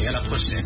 à la prochaine.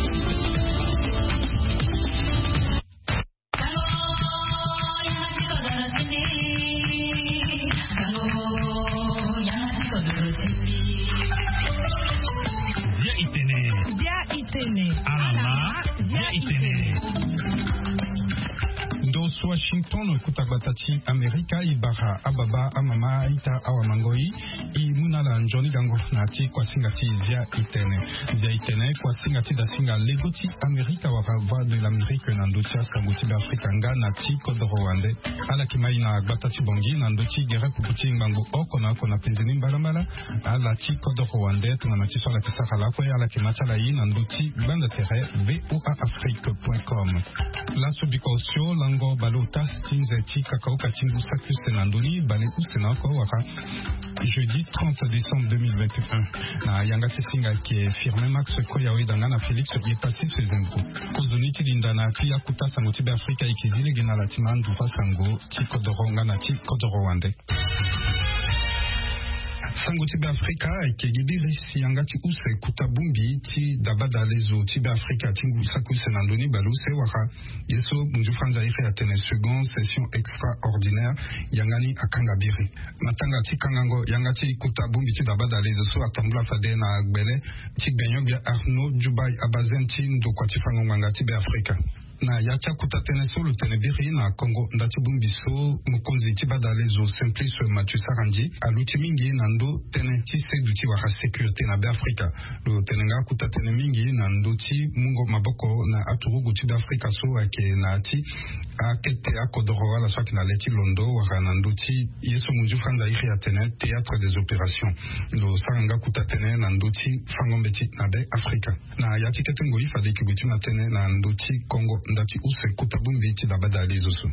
Washington kutabatati Amerika ibara ababa amama ita awamangoi imunala njoni gango nati kwa singati via itene kwa singati da singa legoti Amerika wakava de l'Amérique nandotia kaguti d'Afrika nga nati kodorowande ala kimai na batati bongi nandoti gere puputi mbango okona kona penzini mbalambala ala ti kodorowande tunanati sola kisakala kwe ala kimachala yi nandoti banda tere voaafrique.com la subikosio lango balota Tinzeti Kakao Katingu Sakus Senandoni, Bale Usenako Waka, jeudi 30 décembre 2021. Na Yanga Singa qui est firmé Max Koyawe Dangana Félix qui est passé chez Zembro. Kozoniti Lindana Pia Kuta Sangotibe Afrika Ikizile Genalatiman Dufa Sango, Tikodoronga Nati Kodorowande. Sangotibe Afrika ikegibiri siyangati use kutabumbi ti dabada lezo tibe Afrika tingu sakuse nandoni baluse waka yeso munju franza ife ya tene second session extraordinaire yangani akangabiri matanga ti kangango yangati kutabumbi ti dabada lezo so atambula fade na agbele ti benyo bia Arnaud Dubai abazen ti ndokwa ti fangonganga tibe Afrika na yacha kutatene solo tenebiri na Congo ndati bumbiso mukonzi tibada lezo Simplice Mathieu Sarandi aluti mingi nando tene tise duti waka sécurité na be Afrika lo tenenga kutatene mingi nando ti mungo maboko na aturugu tibe Afrika so ake na ati akete akodoro ala swaki na leti londo waka nando ti yeso munju franza iri atene théâtre des opérations lo saranga kutatene nando ti fangombe ti na be Afrika na yati ketengo ifade kibuti matene nando ti Congo ndati use kutabumbi ti dabada lezoso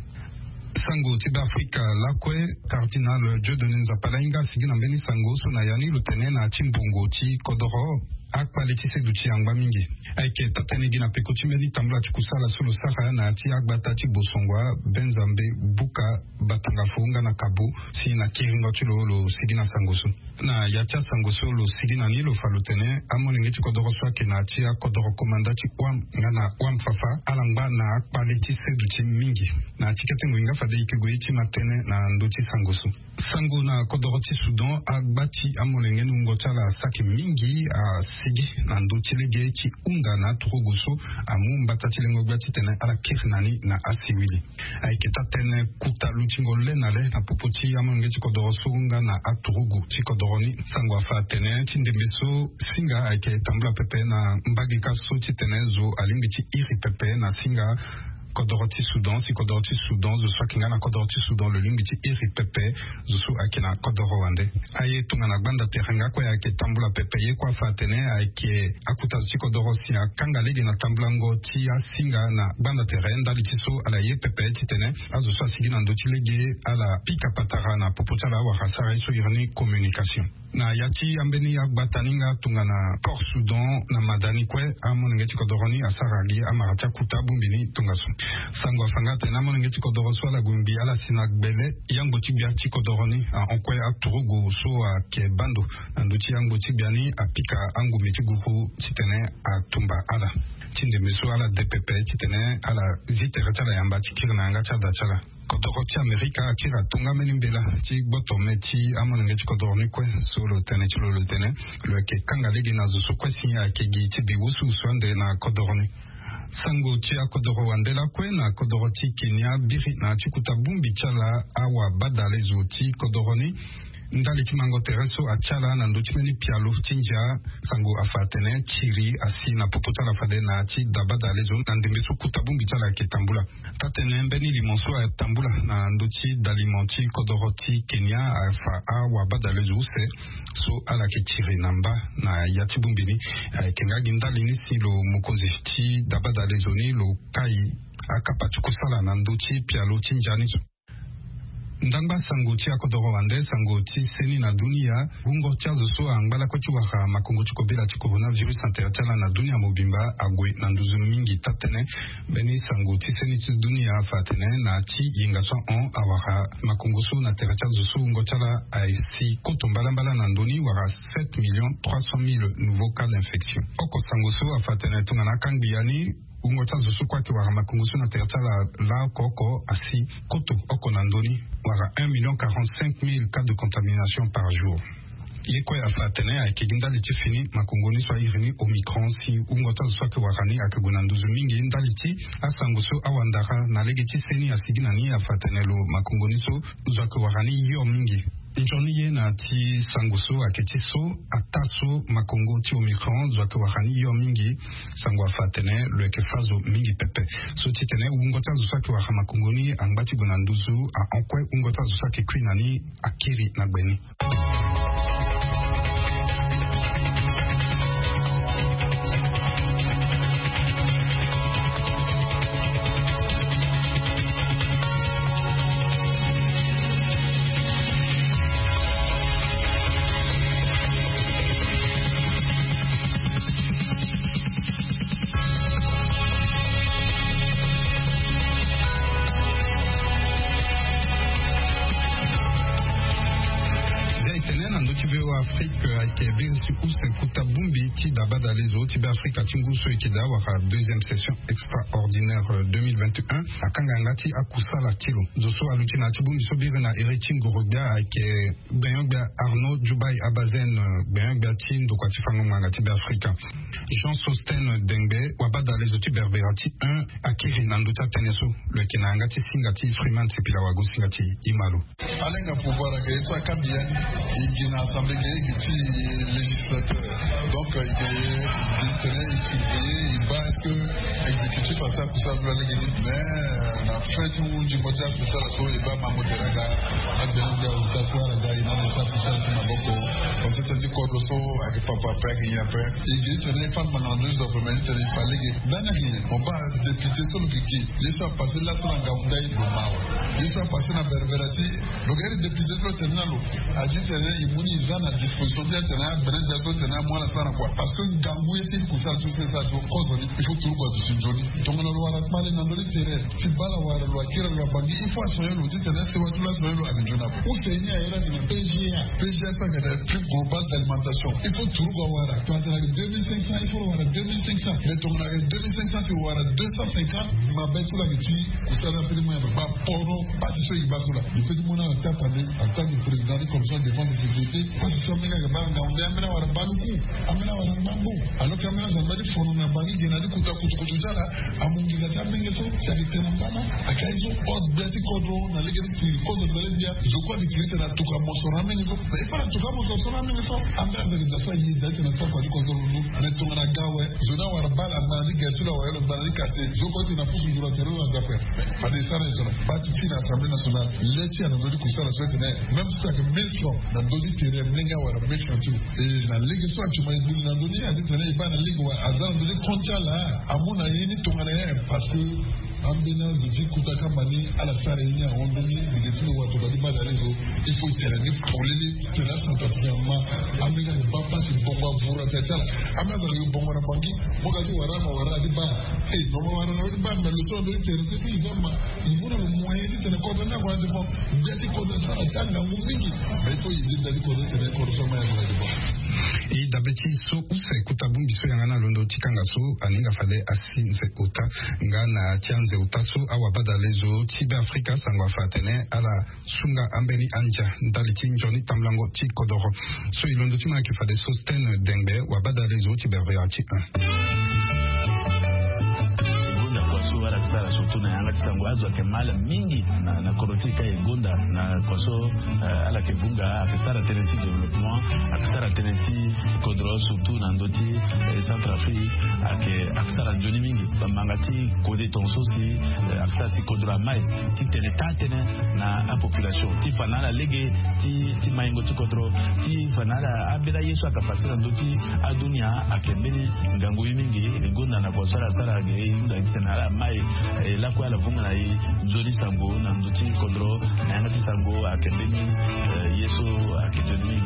sango tibe Afrika lakwe cardinal Dieudonné Nzapalainga sigina mbeni sango so na yani lutene na chimbongo ti kodoro akpaleti se duchi angba mingi aike tatene gina pekoti meni tambla chikusala solo sahara na ati agbata ti bosongwa benzambe buka batanga funga na kabu si na kiringo chilo lo sigina sangoso na yacha sangoso lo sigina ni lo falutene amolingi ti kodoro swake na ati kodoro komanda ti wam ngana wam fafa alangba na akpaleti se duchi mingi na ati ketengo inga fade ikigwe ti matene na ndoti sangoso sango na kodoro ti Sudan agbati amolingi nungo la saki mingi a sigi na ndoti lege ti unda na turuguso amumba tatilengo gbati tene ala kirnani na asiwili aiketa tene kuta luchingo lenale na popoti amonge ti kodoro sunga na aturugu ti kodoroni sango afa tene ti ndembeso singa aike tambula pepe na mbagi kaso ti tene zo alimbi ti iri pepe na singa kodoroti Sudan si kodoroti Sudan zo swakinga na kodoroti Sudan le lingi ti iri pepe zo su ake na kodoro wande aye tunga na gbanda terenga kwa ake tambula pepe ye kwa fatene ake akuta ti kodoro si akanga lege na tambula ngo ti asinga na gbanda teren ndali ti so ala ye pepe ti tene azo so asigi na ndo ti lege ala pika patara na popota la wakasara so irani communication na yati ambeni agbataninga tunga na Port Sudan na madani kwe amonenge ti kodoroni asaragi amaratia kuta bumbini tunga so sango afangate na monenge ti kodoro so ala gumbi ala sina gbele yango ti bia ti kodoroni onkwe aturugu so ke bando ando ti yango ti biani apika angumi ti guru ti tene atumba ala tinde meso ala DPP ti tene ala vitere ti ala yamba ti kirina anga ti ada ti ala kodoro ti Amerika akira tunga meni mbela ti gbotome ti amonenge ti kodoroni kue so lo tene ti lo tene lo ke kanga lege na zo so kue sinya kegi ti biwusu swande na kodoroni sango ti akodoro wandela kue na kodoro ti Kenya biri na ti kutabumbi ti ala awa badale zo ti kodoroni ndali ti mango tereso achala na ndoti meni pialo tinja sango afatene chiri asi na popota la fade na ti dabada lezo na ndembeso kutabumbi ti ala ke tambula tatene mbeni limonso a tambula na ndoti dalimenti kodoro ti Kenya afa awa badale zo se so ala ke chiri namba na yati bumbini kenga gindali ni si lo mukonzi ti dabada lezo ni lo kai akapati kusala na ndoti pialo tinja ni ndangba sango tia kodoro wande sango ti seni na dunia ungo tia zoso angbala ko chiwaha makongo chikobela ti coronavirus interchala na dunia mobimba agwe na nduzu mingi tatene beni sango ti seni ti dunia fatene na ti yinga so on awara makongo so na tercha zoso ungo chala aisi kotombala mbala na ndoni wara 7,300,000 nouveaux cas d'infection oko sango so afatene tungana kangbiyani ungota zusu kwake wara makungusu na tercha la koko asi koto oko nandoni wara 1,45,000 cas de contamination par jour. Yeko ya fatene a keginda liti fini makungoni so irini omicron si ungota zusu kwake warani akagunanduzu mingi ndaliti asangusu awandara na legiti seni asiginani a fatene lo makungoni so zwake warani yo mingi. Njoni ye na ti sanguso aketi so ataso makongo ti omicron zwake wakani yo mingi sangwa fatene lo ekefazo mingi pepe so ti tene ungota zwake waka makongoni angbati gonanduzu a onkwe ungota zwake kwinani akiri na gbeni. Afrique Kébé Use Kutabumbi ti Dabada Lezo Tibé Afrique Tinguso Ekida wara deuxième session extraordinaire 2021 à Kangangati Akusala Tilo Zoso Alutina Tibumbi Sobire na Eretin Gorobia ke Benyogba Arnaud Dubai Abazen Benyogba Tin do Kwatifango Manga Tibé Afrique Jean Sosten Dengbe Wabada Lezo Tibé Verati 1 Akiri Nanduta Teneso le Kenangati Singati Freeman Tipilawago Singati Imalo Alenga pouvoir accueillir ça Kambian il y a assemblée qui législateur donc il tenait il surveillait il bat est-ce que exécutif à ça pour ça pour aller gagner mais la fin du moteur pour ça la so il bat mamoteraga adbenga utakwara da ina ça pour ça tu maboko parce que tu corps so avec papa père il y a peur il tenait pas mananus de premier il fallait que danaki on va député sur le qui les ça passer là sur la gaunda il mawa les ça passer na berberati donc les députés sur le terminal a dit il muni à disposition de l'État, parce que Gambou est une couche à tout ça, il faut tout le monde. Donc, on va parler dans le terrain. Si Bala va la loi, il faut assurer le titre, c'est what tu l'as le avec Jonah. Où c'est une erreur de PGA, ça c'est le plus global d'alimentation. Il faut tout le monde. Tu as 2500, il faut avoir 2500. Mais ton 2500, c'est avoir 250. Ma bête sur la vitrine, vous savez, pas poro, pas de ce qui va là. Le petit monde a tapé en tant que président de la commission de défense et sécurité. Somega banga ndamena wara baluku amena wara mambo alors que amena zambadi fono na bangi genadi kutukutuza amungiza tambenge so sabitena mama akaizo od beti kodro na legedi ti kodro belebia zokwa dikrete na tuka mosora mengi so e para tuka mosora mengi so amena zagida sa yi dati na sa kwadi kodro lu metonga na gawe zona wara bala bandi gesula wala bandi kate zokwa ti na pusu ndura tero na dape ade sara zona bati ti na assemblée nationale leti na ndodi kusala so tene même si ça que 1000 francs na ndodi tere menga wara et la ligue soit tu m'as dit dans donné à dire il va la ligue ou azan de concha là amuna yini tongana parce que ambulance de vie kutaka mani à la sarénia on donne des petits watu bali bala lezo il faut terminer pour les terrains centralièrement amenga ne pas passer bomba vura tata amenga le bomba na bangi moga di wara di ba eh no wara na di ba mais le son de terre c'est plus vraiment il faut le moyen de te coordonner pour de bon bien ti coordonner ça tanga mingi mais il faut y dire d'aller coordonner coordonner et d'abeti so use kutabumbi so yangana londo tikanga so aninga fale asinze ota ngana tianze utaso awabada lezo tibe Afrika sangwa fatene ala sunga ambeni anja ndaliti njoni tamlango tikodoro so ilondo tima ki fale sosten dengbe wabada lezo tibe reati 1 wala kusala surtout na yanga tisango azwa kemala mingi na korotika egonda na koso ala kevunga akisara teneti développement akisara teneti kodro surtout na ndoti Centrafrique akisara njoni mingi bamangati kode tonso si akisara si kodro mai ti tene na a population ti fanala lege ti maingo ti kodro ti fanala abela yesu akapasira ndoti adunia akembeni ngangu mingi egonda na koso sara ge inda tena mai e la kwa la vunga na i Joli Sango na nduti kodro na ngati Sango akendeni yeso akendeni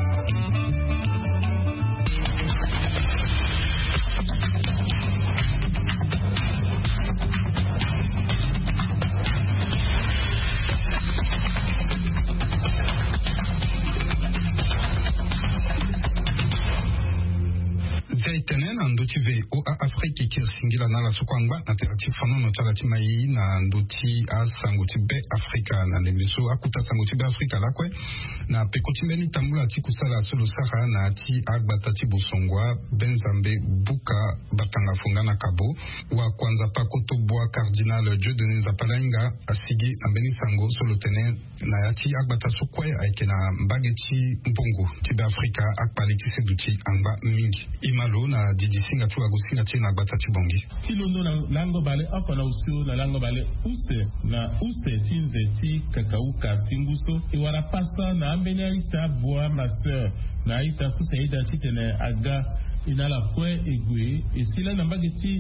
ndotive o Afrique qui singila na la sokwangba na terati fano no chala timai na ndoti a sangoti be Africa na lemeso akuta sangoti be Africa lakwe na pekotimeni tambula ti kusala solo sara na ti agbata ti bosongwa benzambe buka batanga funga na kabo wa kwanza pa kotobwa cardinal Dieudonné Nzapalainga asigi ambeni sango solo tene na yati agbata sokwe aike na mbageti mpongo ti be Africa akpaliti seduti angba mingi imalo na didisinga tu agosinga ti na agbata ti bongi tilondo na lango bale apa na usio na lango bale use tinze ti kakauka tinguso iwara pasta na ambeni aita boa ma sœur na aita susa ida titene aga inala kwe egwe esila na mbageti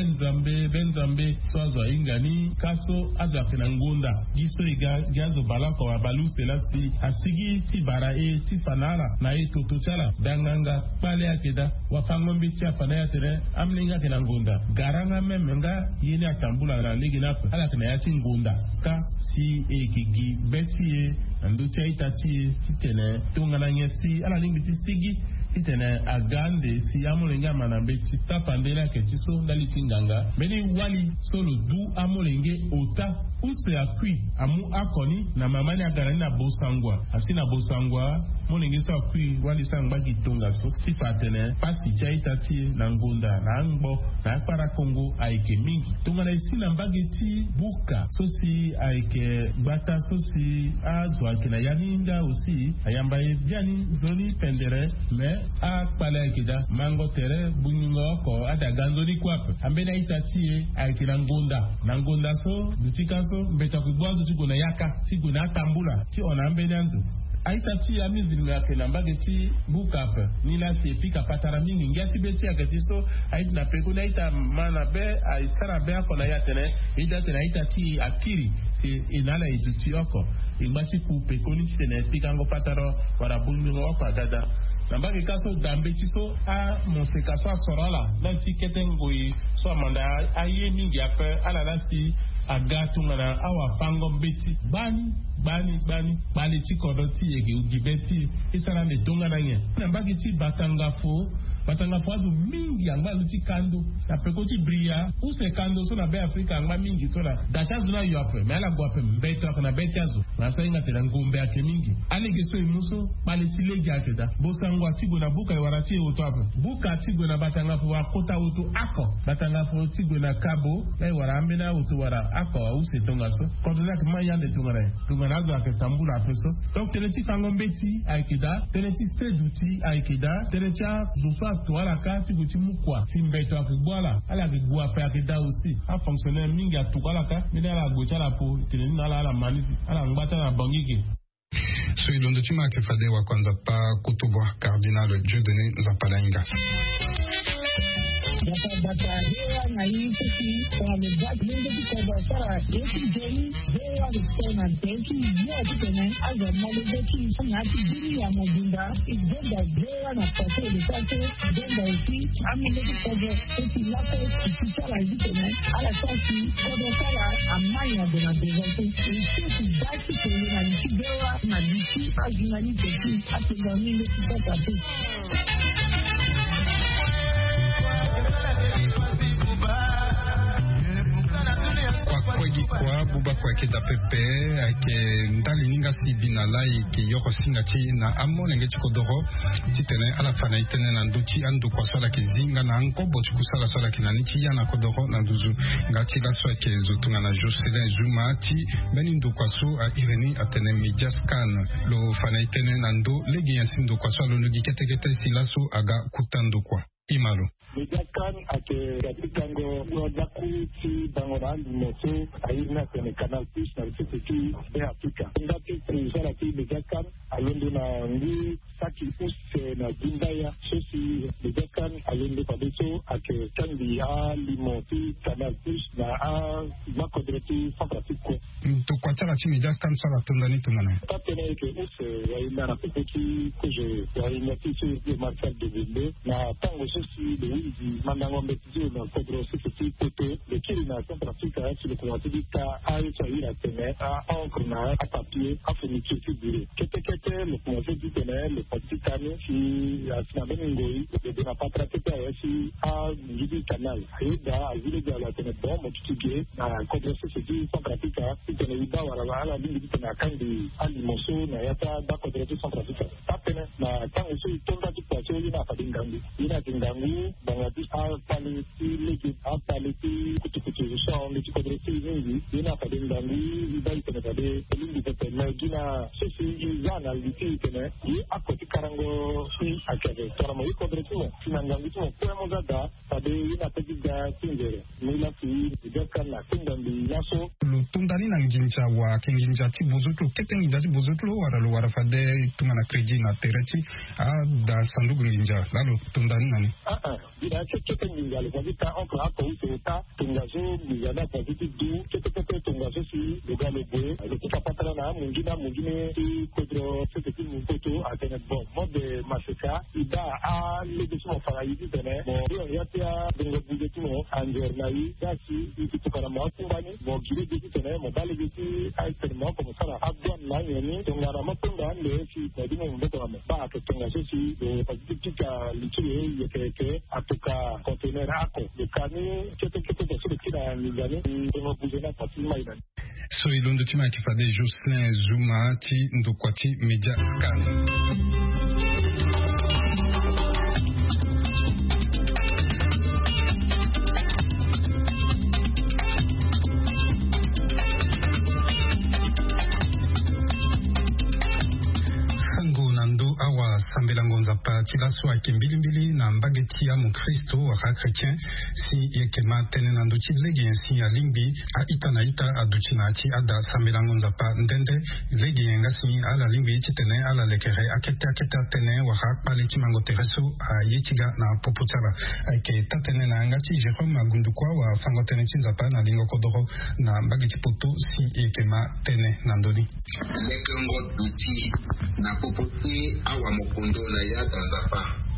benzambe swazwa ingani kaso azwa kena ngunda giso igazo balako wa baluse lasi asigi ti bara ti fanala na totochala danganga pale akeda wafangombi ti afana ya tere amninga kena ngunda garanga memenga yene atambula na ligi nafu ala kena ya ti ngunda ka si ekigi beti ando cha itati titene tungana nyesi ala lingi ti sigi itene agande si amolenga manambeti tapandela ke tiso ndali tinganga meni wali solo du amolenge ota use akui amu akoni na mamani agarani na bosangwa asina bosangwa molenge so akui wali sangba gitonga so tipatene pasi chaitati na ngunda na ngbo na para Kongo aike mingi tonga na isina mbageti buka so si aike bata so si azwa kina yaninga aussi ayamba biani zoni pendere me a pala kida mango tere buningo ko ada ganzoni kwape ambena itati aike na ngunda so dutika so mbeta kubwazo tikuna yaka tikuna tambula ti ona ambena ndu aitati ya mizini yake na mbageti bukap nila sepika patara mingi ngati beti akati so aita peko na ita mana be aisara be akona yatene ita aitati akiri si inala ituti yoko ingbachi ku peko ni tene pika ngo pataro wara bunmi ngo kwa dada na mbage kaso dambeti so a monseka so asorala na tiketen ngoi so amanda aye mingi ape ala lasi agatu ngana awa fango beti bani chikodo ti yege ugibeti isara me donga na nye na mbagi ti batangafo adu mingi anga luti kando na pekoti bria use kando so na be Afrika anga mingi so na dachazu na yope me ala gwape mbeto na betiazo na so inga tena ngombe ake mingi alege so imuso bali ti legi akeda bosangwa tigo na buka warati oto ape buka tigo na batangafo wakota oto ako batangafo tigo na kabo na warambe na oto wara ako use tonga so kodona ke mayande tonga nazo ake tambula peso donc teleti fangombeti aikeda teleti seduti aikeda teleti zufa toala ka tiguti mukwa simbeto akibwala ala kigwa pa akeda aussi a fonctionner mingi atukala ka midala gocha la po teleni na la manifi ala ngata na bangike so ilondo tima ke fade wa kwanza pa kutubwa cardinal Dieudonné Nzapalainga bata hewa na yiki kwa mezaki ndio kwa sara yeki jeni hewa na teki ya tena aza malezeki na tibiri ya mobinda igenda hewa na pase de pase genda isi amileki kwa eti lako kisala yitena ala sasi kwa sara amanya de na dezote isi baki kwa na nitibewa na niti azina niteki atendamile kupata pesa kwa buba kwa keda pepe ake ndali ninga sibina lai ke yoko singa chi na amolenge chikodoro titene ala fana itene na nduchi andu kwa swala ke zinga na ankobo chikusala swala ke nani chi yana kodoro na nduzu ngati la swala ke zotunga na Jocelyn Zuma ti beni ndu kwa su a Irene atene media scan lo fana itene na ndo legi yansi ndu kwa swala lo nugi kete silaso aga kutando kwa Imalo. Mijakan ake katikango wadakuti bangoran moto aina kwenye Canal Plus na Rufiki ya Afrika. Ndati kuizara ki mijakan alendo na ngi saki use na jindaya sosi mijakan alendo padeso ake kandi a limoti Canal Plus na a makodreti Francisco. Tukwatala chi mijakan sala tundani tungana. Tatene ke use ya ina na pepeki kuje ya ina tisu de Marcel de Ville na tango sosi de Mandangombe Tizio na Kodro Sifiti Poto de Kiri na Centrafrica sur le Kouatilika a Saïra Tene a encre na a papier a fourniture figurée. Kete le Kouaté du Tene le Patikani si a Sinabengoi de na Patra Tete si a Gidi Canal Aida a Ville de la Tene Bon Motutige na Kodro Sifiti Centrafrica Tene Iba Wara ala Lindi Tene Kandi Alimoso na Yata da Kodro Centrafrica Tapene na Tango si Tonda du Kouaté ina Fadingangu ina Dingangu Bangladesh a paleti legi a paleti kutukutu so le tikodresi ngi ina padindangi ibai tene pade lindi tete magina sisi izana liti tene yi akoti karango si akade toramo ikodresi mo sinangangi mo kwemo zada pade ina tegiga tingere mila fi idaka na tindangi naso tundani na njinja wa kenginja ti buzutlu ketenginja ti buzutlu wara fade tumana kredi na tereti a da sandugu njinja lalo tundani nani ina kete ngale kwa vita onko hapo uta tungazo mizana kwa viti du kete tungazo si lugalo bwe le kupapatana na mwingine si kodro sete mpoto atene bon mode maseka ida a le beso fara yidi tene mo ya pia dingo budget mo anjernai dasi itukana ma kumbani mo gire de tene mo dale de ai termo como sara abwan na yeni tungana mapunda le si tadimo mboto ma ba ke tungazo si de patika lichie yeke atuka conteneur ako de kani kete de sur kila nizani ngo bujena patima ina so ilondo tima kifade Jocelyn Zuma ti ndokwati media scan. Awa sambela ngonza pa tilaso ake mbilimbili na mbageti ya mukristo waka chrétien si yekema tene na ndochi legi yensi ya lingbi a ita na ita aduchina ati ada sambela ngonza pa ndende legi yenga si ala lingbi ichi tene ala lekere akete tene waka pale chimango tereso a yechiga na popuchaba ake tatene na ngati Jérôme Agundukwa wa fango tene chinza pa na lingo kodoro na mbageti poto si yekema tene na ndoni lekengo duti na popoti awa mokondo na ya tanzapa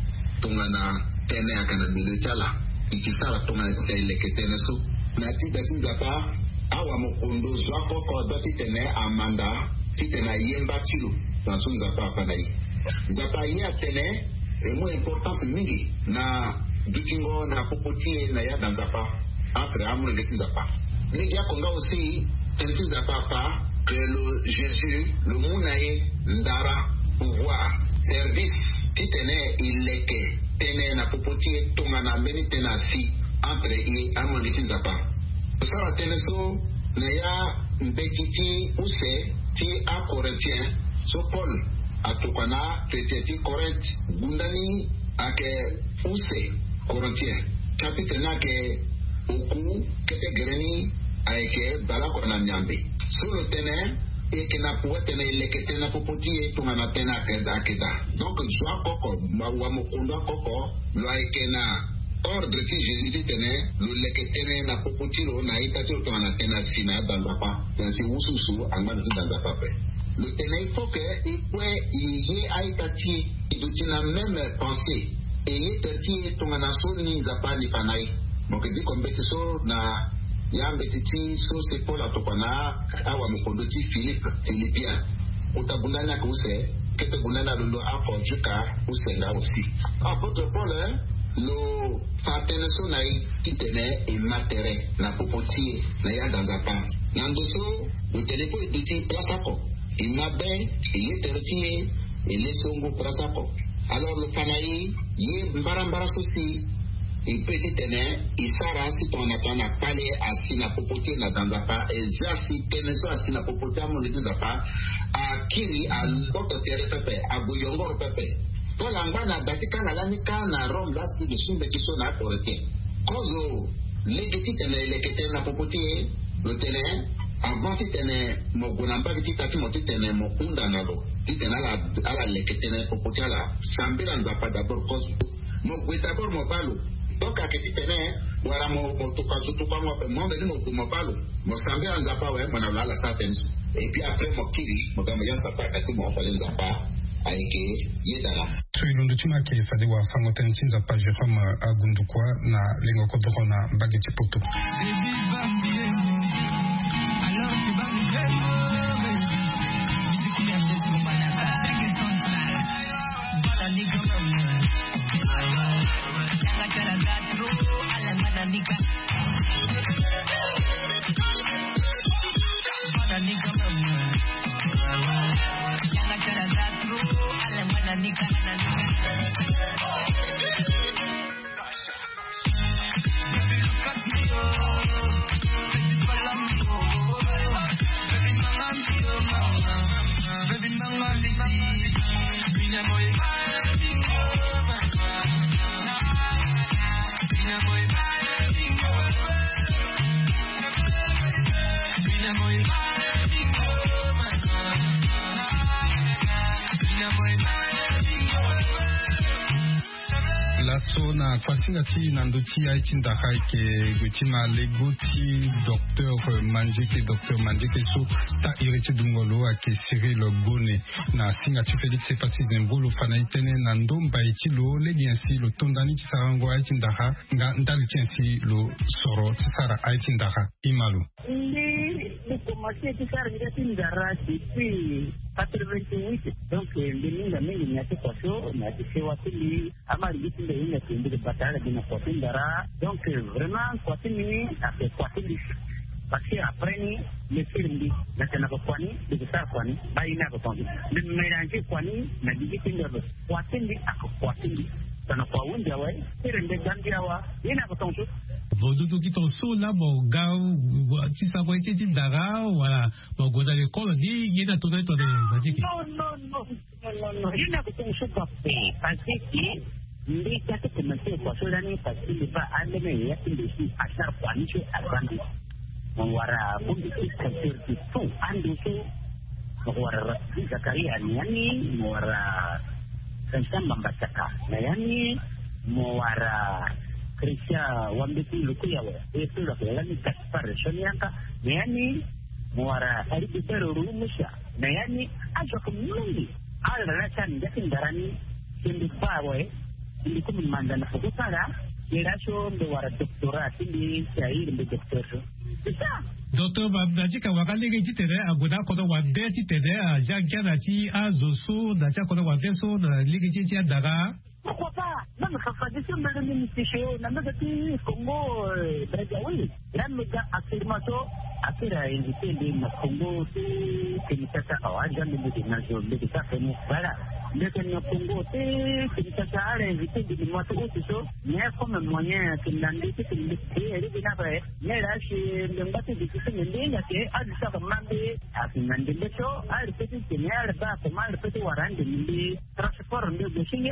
tongana tene akana milechala ikisala tongana teleke tene so na tita tinzapa awa mokondo zwako ko doti tene amanda titena yemba chilo tanso nzapa panai nzapa ya tene emo importance mingi na dutingo na popoti na ya tanzapa après amu ngeti nzapa ni ya konga aussi tene nzapa pa que le Jésus le munaye ndara pouvoir service titene ileke tene na popoti tongana meni tena si entre i amongiti nzapa sala tene so na ya mbekiti use ti a Corinthien so Paul atukana teteti Corinthe gundani ake use Corinthien chapitre na ke oku kete gereni aike balako na nyambe solo tene et que na pouet tene lekete na popoti tongana tena keda donc joa koko wa mokondo koko lo aike na ordre ti Jésus tene lo lekete na popoti lo na ita ti tongana tena sina danzapa dans si ususu angman ti danzapa pe le tene il faut que il peut y aita ti idutina même pensée et yetati tongana so ni zapa ni panai donc dit comme betiso na yambe titi so se pola tokana awa mokondo ti Philipien utabundana ko use kete bundana lolo ako juka use nga aussi apôtre Paul lo fatene so na titene e matere na popoti na ya danzapa nandoso le telepo editi prasako imabe yetertie elesongo prasako alors le fanayi ye mbara sosi il peut tenir isara si ton atana pale asina popoti na danzapa ezasi teneso asina popoti mo le danzapa a kiri a porte terre pepe a boyongor pepe to langana batika na lani kana rom lasi de sumbe kiso na porete kozo legeti tene lekete na popotie lo tene avant tene mogona mba bitita ki moti tene mokunda nalo titena ala lekete na popotie la sambira nzapa d'abord kozo mogweta d'abord mobalo donc aketi tene wala mo tukazo tukangwa pe mo ndeni mo balo mo sambira nzapa we mona la sa tenso et puis après mo kiri mo gamba ya sapa kati mo fale nzapa aike yedala Tuilundu tumake fade wa fangoten tinza pa Jérôme Agundukwa na lengo kodrona bageti poto. Na kwasingati nandochi aitinda haike gutima legoti docteur Manjeke so ta ireti dungolo ake Cyril Gone na singati Félix Epasi Mbolo fana itene na ndomba itilo legi ainsi lo tondani tisarango aitinda ha nga ndali tiensi lo soro tisara aitinda ha imalu le commencé à faire des tindara depuis 88 donc ndinga mingi nyati kwa show na tisewa tili ama ligitinde ina tinde batala dina kwa tindara donc vraiment kwa tini après kwa tili parce que après ni le film na tena kwa ni de ça kwa ni baina kwa toni le mélanger kwa ni na ligitinde kwa tini akwa tini sana kwa wundi awe sirende gambia wa ina kwa toni Vododo qui t'en saut là, mon gars, si ça va être dit d'ara, voilà, mon gars, dans l'école, il y a un tournoi de magique. Non, il n'y a pas de chose à faire, parce que, les cas de commencer pour ce l'année, parce qu'il n'est pas allé, il y a une décision à chaque fois, il y a un bandit. On va beaucoup de culture de tout, en dessous, on va Zakaria Niani, on va Saint-Saint Mambasaka, Niani, on va Krisha wambeti lukuyawe itu la kelani kaspar shonianka yani muara alipitero rumusha na yani ajo kumnungi ala racha ndakin darani sindi bawe ndi kumanda na fukara yerasho ndo wara doktora tindi sair ndo doktor isa Docteur Babajika wakali gitire aguda kodo wande titede jagana ti azoso na cha kodo wande so na ligi ti daga. Pourquoi pas? Non, mais ça fait des choses de l'administration. N'a pas été Congo, Brazzaville. Là, le gars, actuellement, après a invité les Congo, c'est Kinshasa, à jamais de nations, de ça, voilà. Le Congo, c'est Kinshasa, a invité des motos, c'est ça. Mais comme moyen, c'est l'industrie, c'est l'industrie, elle est bien après. Mais là, chez le bateau de système, il y a des gens qui ont demandé à financer les choses, à répéter, c'est bien, à répéter, à rendre, transport, de Chine.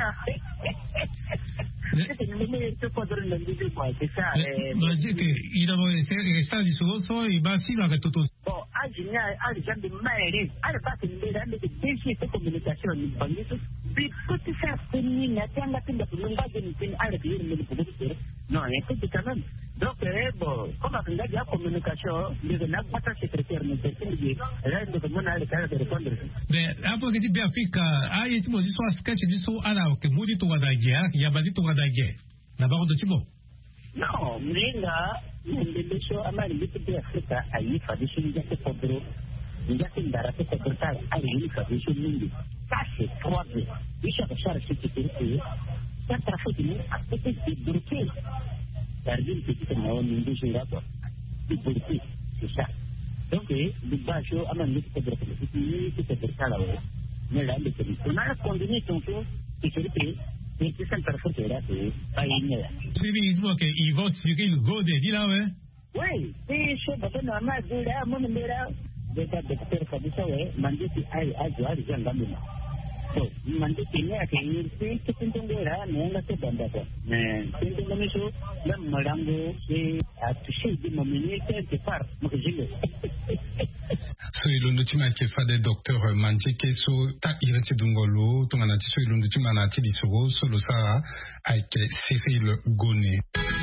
Magique, il a resté dissoso e basi la tutto. Oh, agina, agina de maire, ala pas que nous avons des défis de communication, nous avons des petits affaires, n'a pas de problème de nous à réduire le public. Non, écoute quand même. Donc, bon, comme on a la communication, nous n'avons pas de secrétaire, nous avons de mon à l'état de répondre. Mais après que tu bien fait que tu m'as dit soit sketch du so alors que moi dit toi d'ailleurs, il y a pas dit toi d'ailleurs. D'abord de Thibaut. Non, mlinga ndio amali bitu Afrika aifa disini yake podro ngati ndarate kwa alifa disini mingi kasi kwaje bisha bashara sikiti sasa futi akete diburke darjin petit naoni ndio shirapo diburke sisa donc dibasho amali bitu podro sikiti sikala wewe nela ndio kuna combinaison tu sikiti. C'est simple pour faire pas une. C'est bien que Yvan Cyril Gode dit là ouais. Oui, c'est chaud parce que normal de là mon numéro de docteur Fabisa ouais, mandé ai ajo ali jangamina. Nanti ini akan irse kepentingan nela sebanda ko. Kepentingan itu dan merambo atushi di meminita depar mukjile. So ilondo tima ke fade docteur Manjeke so ta irete dungolo tongana ti so ilondo tima na ti disoro solo sa avec Cyril Gonnet.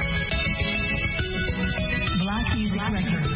Black Music Records.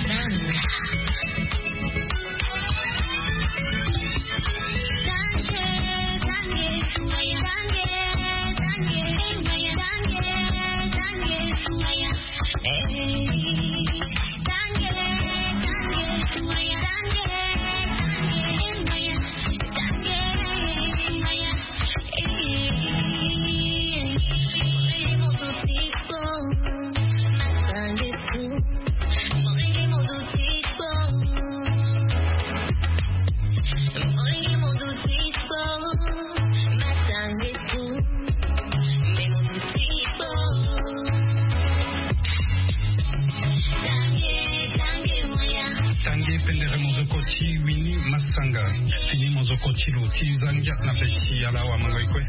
Tizanga na beti ala wa mangoikwe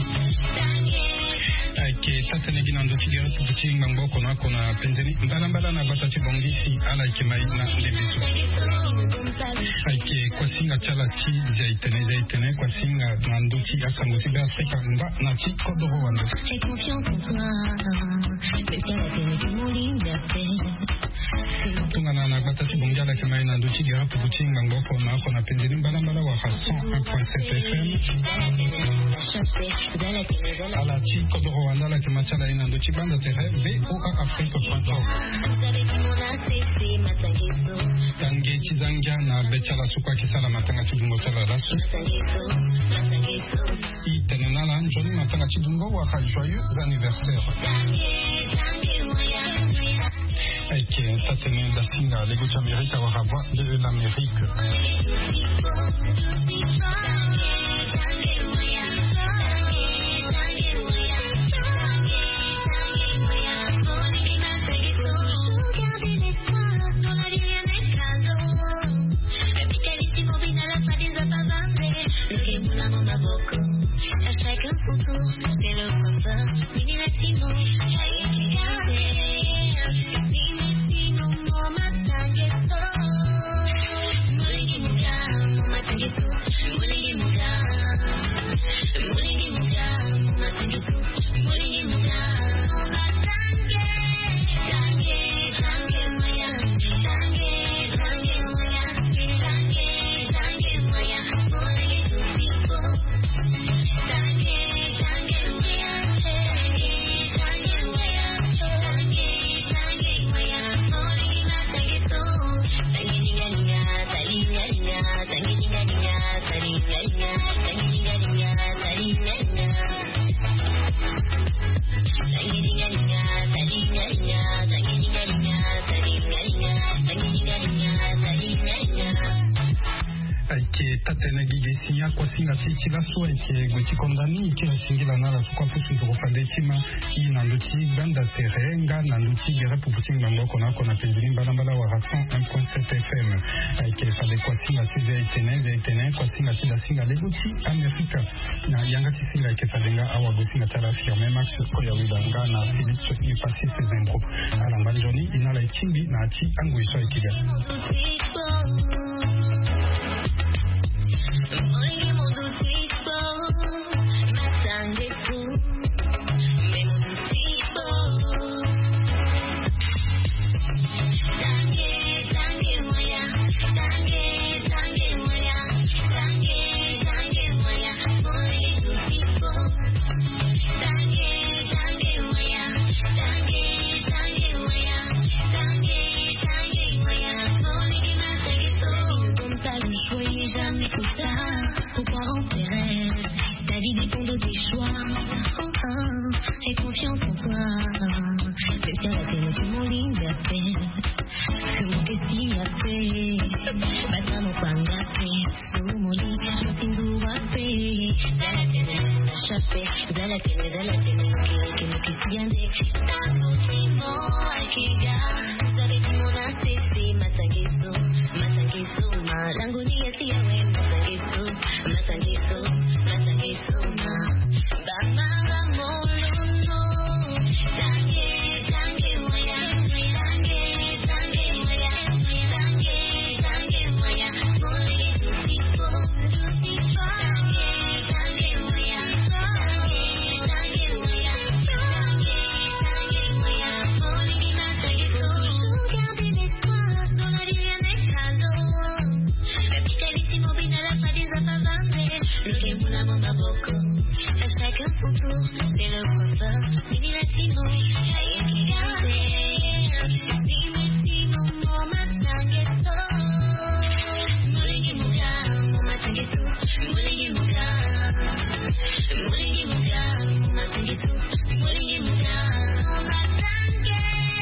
ke tatene ginando tigero puti mambo kona penzeni mbala na batati bongisi ala ke mai na ndebiso ke kwasinga chala ti jaitene kwasinga nando ti asango ti Afrika mba na ti kodoro wando J'ai confiance en toi, même si la terre est mon liberté. Tungana na batati bongala ke mai nando tigero puti mambo kona penzeni mbala wa 101.7 FM ala ti kodoro wanda la ke machala ina ndo chibanda tere VOA Africa.org tange chizanga na bechala sukwa kisala matanga chidungo sala rasu itenenala njoni matanga chidungo waka joyeux anniversaire Aike tatene dasinga lego Amerika warabwa de l'Amérique Chilaso eke gweti kondani ike singila na la kwa fusu ndorofade tima i nanduti banda terenga nanduti gere puputi ngambo kona penzini mbala wa 101.7 FM eke fade kwa singa tize itene kwa singa tida singa lebuti Amerika na yanga tisinga eke fadenga awa gusinga tala firme max koya widanga na Philips ipasi sezendro ala mbanjoni inala ichimbi na ati anguisho ikiga J'ai confiance en toi, même si la terre est mon liberté. Que mon qu'est-ce a fait, bata mon pangate, sous mon lit, je t'indu wapé. Dala tene, que me quisiande, tanto timo, ay que ya.